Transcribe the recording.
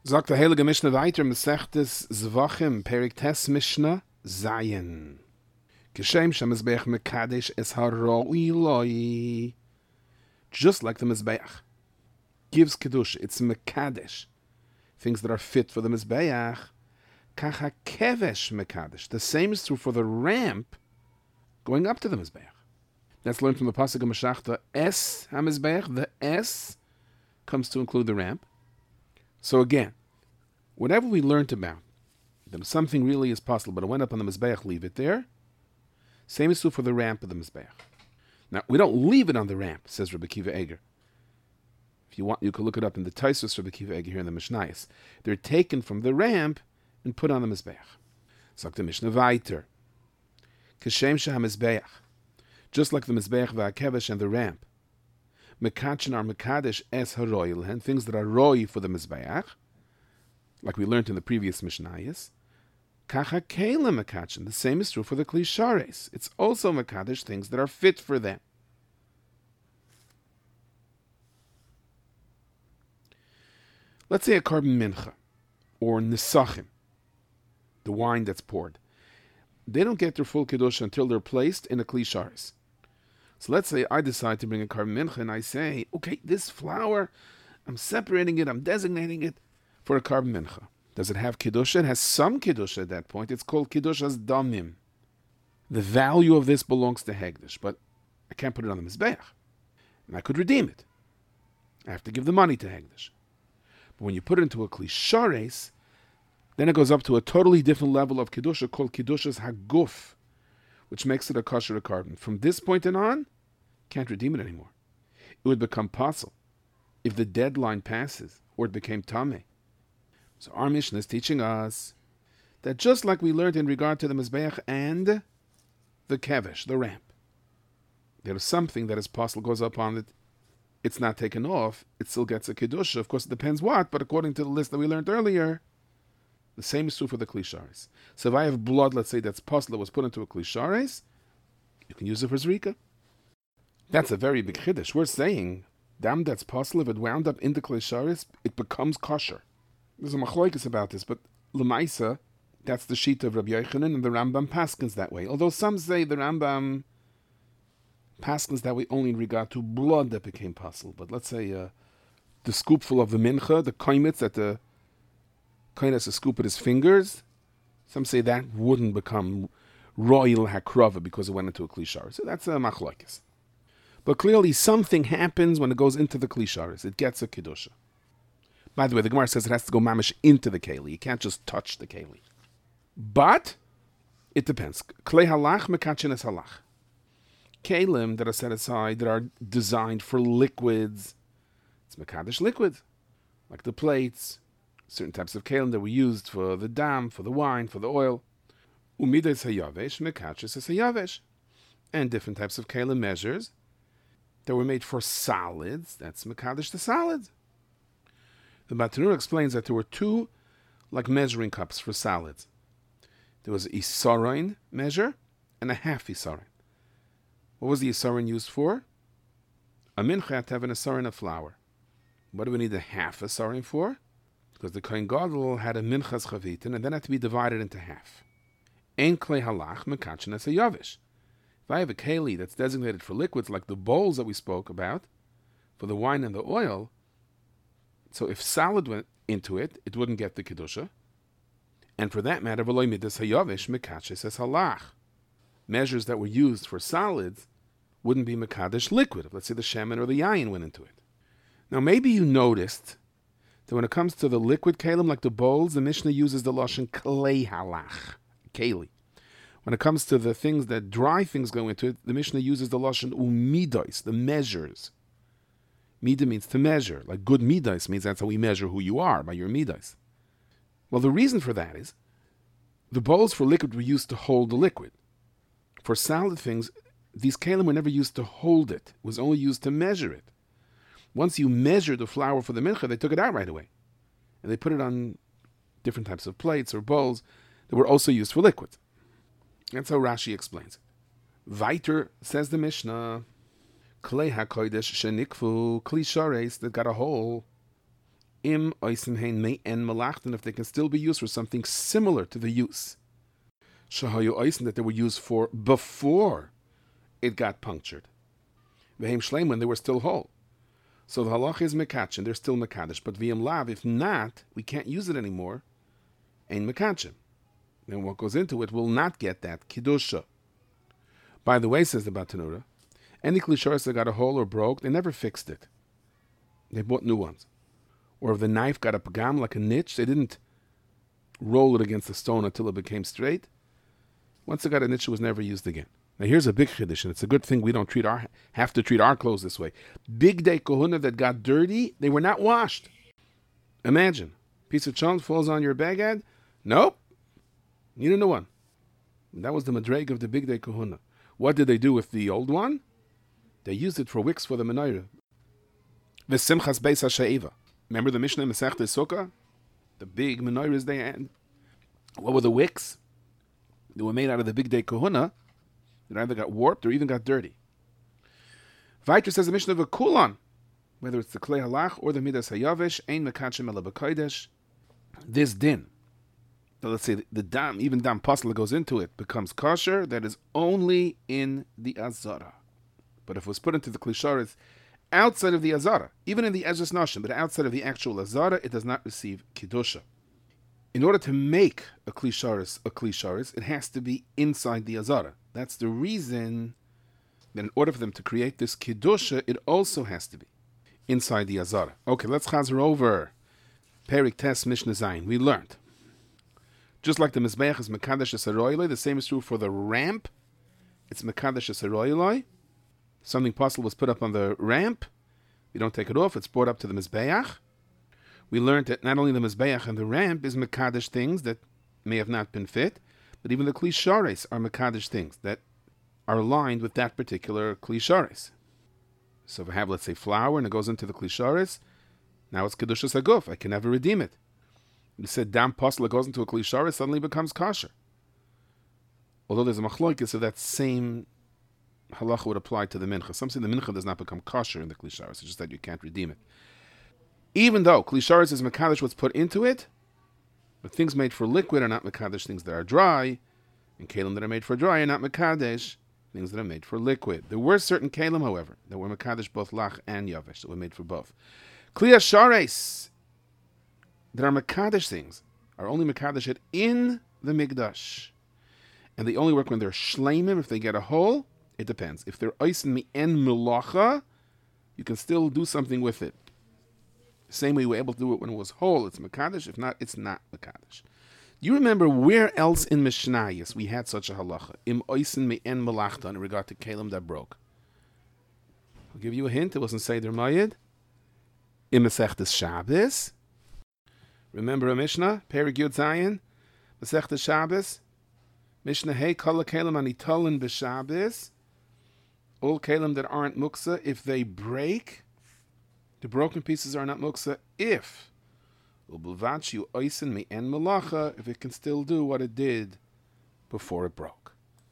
Sagt der Heilige Mishnah weiter, Mesechtes Zvachim, Perik Tes Mishnah, Zayin. Geshem Shemizbeach Mekadesh Es Haroi Loi. Just like the Mizbeach gives Kiddush, it's Mekadesh, things that are fit for the Mizbeach. Kacha Kevesh Mekadesh. The same is true for the ramp going up to the Mizbeach. That's learned from the Pasuk of Meshachta, Es HaMizbeach. The Es comes to include the ramp. So again, whatever we learned about, that something really is possible, but it went up on the Mizbeach, leave it there. Same is true for the ramp of the Mizbeach. Now, we don't leave it on the ramp, says Rabbi Akiva Eger. If you want, you can look it up in the Taisus Rabbi Akiva Eger here in the Mishnayos. They're taken from the ramp and put on the Mizbeach. Sagt the Mishnah weiter. Kashem sheha Mizbeach. Just like the Mizbeach v'akevesh and the ramp. Mekachin are Mekadesh es haroil, and things that are roi for the Mizbeach, like we learned in the previous Mishnayos. Kacha Kela Mekachin. The same is true for the Klishares. It's also Mekadesh, things that are fit for them. Let's say a carbon mincha, or nisachim, the wine that's poured. They don't get their full kiddush until they're placed in a Klishares. So let's say I decide to bring a carbon mincha, and I say, okay, this flour, I'm separating it, I'm designating it for a carbon mincha. Does it have Kiddusha? It has some Kiddusha at that point. It's called Kiddusha's Damim. The value of this belongs to Hegdish, but I can't put it on the Mizbeach. And I could redeem it. I have to give the money to Hegdish. But when you put it into a Klishares, then it goes up to a totally different level of Kiddusha called Kiddusha's Haguf, which makes it a kosher carbon. From this point on, can't redeem it anymore. It would become pasul if the deadline passes, or it became tameh. So our Mishnah is teaching us that just like we learned in regard to the Mizbeach and the Kevesh, the ramp, there is something that is possible, goes up on it, it's not taken off, it still gets a Kiddusha. Of course, it depends what, but according to the list that we learned earlier, the same is true for the Klishares. So if I have blood, let's say that's possible, that was put into a Klishares, you can use it for Zrika. That's a very big Chiddush. We're saying, dam that's possible, if it wound up into Klishares, it becomes kosher. There's a machloikis about this, but L'maisa, that's the sheet of Rabbi Yochanan, and the Rambam paskins that way. Although some say the Rambam paskins that way only in regard to blood that became pasul. But let's say the scoopful of the mincha, the koimitz that the kohen has to scoop at his fingers, some say that wouldn't become royal hakrava because it went into a klishar. So that's a machloikis. But clearly something happens when it goes into the klisharis. It gets a kiddusha. By the way, the Gemara says it has to go mamish into the keli. You can't just touch the keli. But it depends. Klei halach mekachin es halach. Kelim that are set aside, that are designed for liquids, it's mekadesh liquid, like the plates, certain types of kelim that were used for the dam, for the wine, for the oil. Umides hayavesh mekachis es hayavesh. And different types of kelim measures that were made for solids, that's mekadesh the solids. The Batanur explains that there were two like measuring cups for salads. There was a isarin measure and a half isarin. What was the isarin used for? A mincha had to have an isarin of flour. What do we need a half isarin for? Because the Kohen Gadol had a minchas chavitin and then had to be divided into half. Ein klei halach mekachin es hayavish. If I have a keli that's designated for liquids like the bowls that we spoke about, for the wine and the oil, so if salad went into it, it wouldn't get the Kiddusha. And for that matter, v'lo midas hayavish mekaches es halach. Measures that were used for solids wouldn't be mekadesh liquid. Let's say the shemen or the yayin went into it. Now maybe you noticed that when it comes to the liquid kelim, like the bowls, the Mishnah uses the lashon klei halach, keli. When it comes to the things that dry things go into it, the Mishnah uses the lashon umidos, the measures. Midah means to measure. Like good midas means that's how we measure who you are, by your midas. Well, the reason for that is the bowls for liquid were used to hold the liquid. For salad things, these kalim were never used to hold it. It was only used to measure it. Once you measured the flour for the mincha, they took it out right away. And they put it on different types of plates or bowls that were also used for liquids. That's how Rashi explains it. Weiter, says the Mishnah, Klei HaKodesh shenikfu, kli shares that got a hole im oisim hein me en malachtan, if they can still be used for something similar to the use shahayu oisim that they were used for before it got punctured. Vehem shleim, when they were still whole. So the halach is mekachin, they're still mekadesh. But v'yim lav, if not, we can't use it anymore. Ein mekachin. Then what goes into it will not get that kiddusha. By the way, says the Batanura, any klisharis that got a hole or broke, they never fixed it. They bought new ones. Or if the knife got a pagam, like a niche, they didn't roll it against the stone until it became straight. Once it got a niche, it was never used again. Now here's a big chiddush, and it's a good thing we don't have to treat our clothes this way. Big day kohuna that got dirty, they were not washed. Imagine, piece of chunk falls on your bagad. Nope, need a new one. And that was the madreg of the big day kohuna. What did they do with the old one? They used it for wicks for the menorah. V'simchas beis ha'she'eva. Remember the Mishnah Masechta Sukkah? The big menorahs they had. What were the wicks? They were made out of the big day kohuna. It either got warped or even got dirty. Vayter says the Mishnah of a Kulon, whether it's the Klei Halach or the Midas Hayavish, Ein Mekachem Ela B'Kodesh, this din, so let's say the dam, even dam pasla goes into it, becomes kosher, that is only in the Azara. But if it was put into the Klisharis outside of the Azara, even in the Ezras Nashim, but outside of the actual Azara, it does not receive Kiddusha. In order to make a klisharis, it has to be inside the Azara. That's the reason that in order for them to create this Kiddusha, it also has to be inside the Azara. Okay, let's chazer over Perik Tes Mishnah Zayin. We learned, just like the Mizbeach is Mekadesh Esaroiloi, the same is true for the ramp. It's Mekadesh Esaroiloi. Something possible was put up on the ramp. You don't take it off. It's brought up to the Mizbeach. We learned that not only the Mizbeach and the ramp is Mekadesh things that may have not been fit, but even the Klishares are Mekadesh things that are aligned with that particular Klishares. So if I have, let's say, flour and it goes into the Klishares, now it's Kedushas Haguf. I can never redeem it. We said dam pasla goes into a Klishares, suddenly becomes kosher. Although there's a machloikis, so that same halacha would apply to the mincha. Some say the mincha does not become kosher in the Klishares, it's just that you can't redeem it. Even though Klisharis is Mekadesh what's put into it, but things made for liquid are not Mekadesh things that are dry, and Kalim that are made for dry are not Mekadesh things that are made for liquid. There were certain Kalim, however, that were Mekadesh both Lach and Yavesh, that were made for both. Kliya Shares that are Mekadesh things are only Mekadesh it in the Mikdash. And they only work when they're Shleimim. If they get a hole, it depends. If they're Eisen Mi'en Melacha, you can still do something with it. Same way you were able to do it when it was whole, it's Mekadesh. If not, it's not Mekadesh. You remember where else in Mishnayos we had such a halacha? Im oisen me'en melachta in regard to Kalim that broke. I'll give you a hint. It wasn't Seder Mayid. Im Masechtas Shabbos. Remember a Mishnah? Perik Yud Zayin. Masechtas Shabbos. Mishnah Hey Kol Kalim Anitolin B'Shabbos. All Kalim that aren't muksa, if they break, the broken pieces are not muksa if if it can still do what it did before it broke.